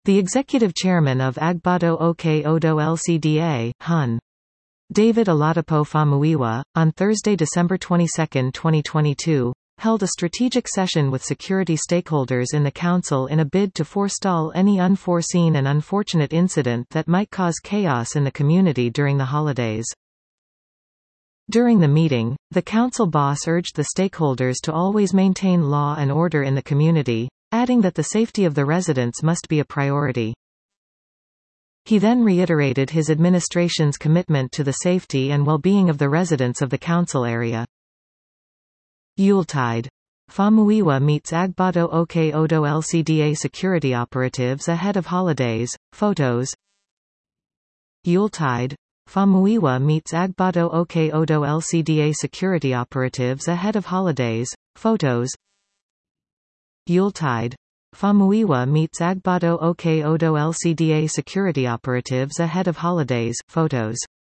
The executive chairman of Agbado Oke Odo Lcda, Hun. David Oladipo Famuyiwa, on Thursday, December 22, 2022, held a strategic session with security stakeholders in the council in a bid to forestall any unforeseen and unfortunate incident that might cause chaos in the community during the holidays. During the meeting, the council boss urged the stakeholders to always maintain law and order in the community, adding that the safety of the residents must be a priority. He then reiterated his administration's commitment to the safety and well-being of the residents of the council area. Yuletide. Famuyiwa meets Agbado Oke Odo Lcda security operatives ahead of holidays. Photos. Yuletide. Famuyiwa meets Agbado Oke Odo Lcda security operatives ahead of holidays. Photos. Yuletide. Famuyiwa meets Agbado Oke Odo Lcda security operatives ahead of holidays. Photos.